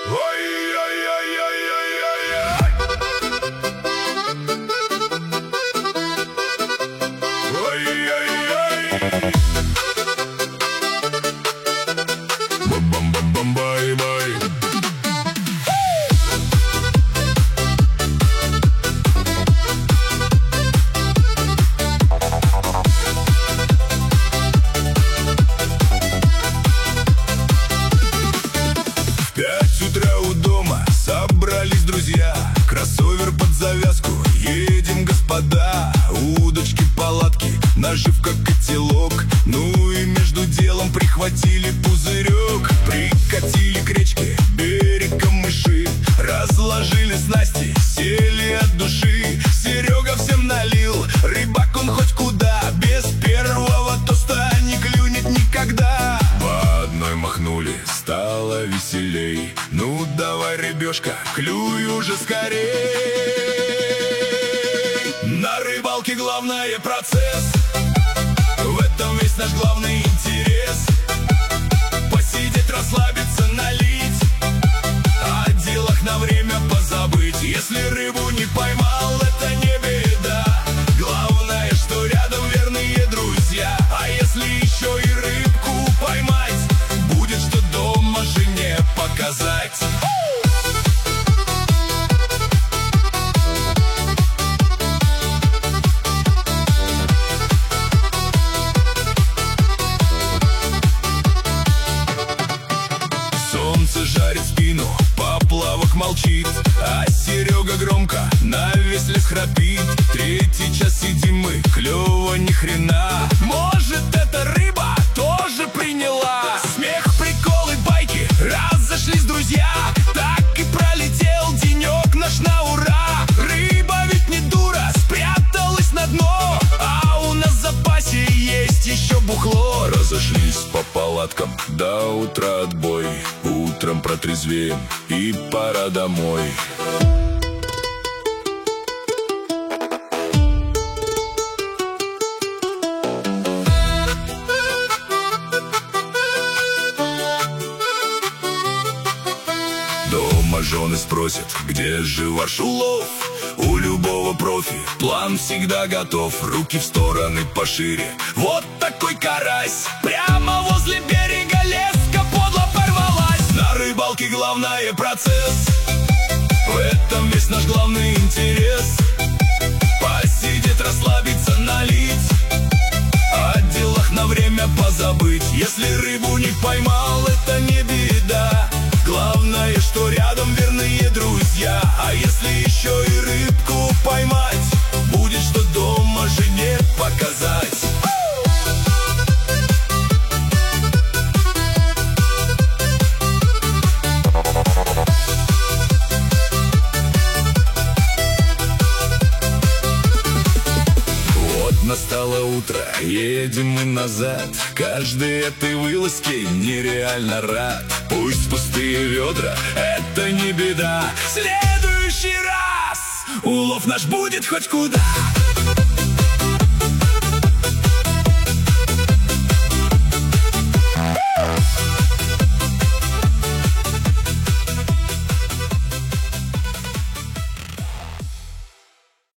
У дома собрались друзья, кроссовер под завязку, едем, господа. Удочки, палатки, наживка, котелок. Ну и между делом прихватили пузырек. Прикатили к речке, берегом мыши, разложили снасти, сели от души. Серега всем налил, рыбак он хоть куда, без первого тоста не клюнет никогда. По одной махнули, стало веселей. Ну давай, рыбешка, клюй уже скорей. На рыбалке главное процесс, в этом весь наш главный интерес. Посидеть, расслабиться, налить, о делах на время позабыть. Если рыбу не поймал, это не беда, главное, что рядом верные друзья. А если еще и рыбку поймать, будет что дома жене показать. Солнце жарит спину, поплавок молчит, а Серега громко на весь лес храпит. Третий час сидим мы, клёва ни хрена. Может, эта рыба тоже приняла? Смех, приколы, байки, разошлись друзья. Так и пролетел денек наш на ура. Рыба ведь не дура, спряталась на дно, а у нас в запасе есть еще бухло. Разошлись по палаткам, до утра отбой. Утром протрезвеем и пора домой. Дома жены спросят, где же ваш улов? У любого профи план всегда готов. Руки в стороны пошире, вот такой карась прямо возле берега леска подло порвалась. На рыбалке главное процесс, в этом весь наш главный интерес. Посидеть, расслабиться, налить, о делах на время позабыть. Если рыбу не поймал, это не беда, главное, что рядом верные друзья. А если еще и рыбку поймать, будет что дома жене показать. Вот настало утро, едем мы назад. Каждой этой вылазке нереально рад. Пусть пустые ведра, это не беда, в следующий раз улов наш будет хоть куда.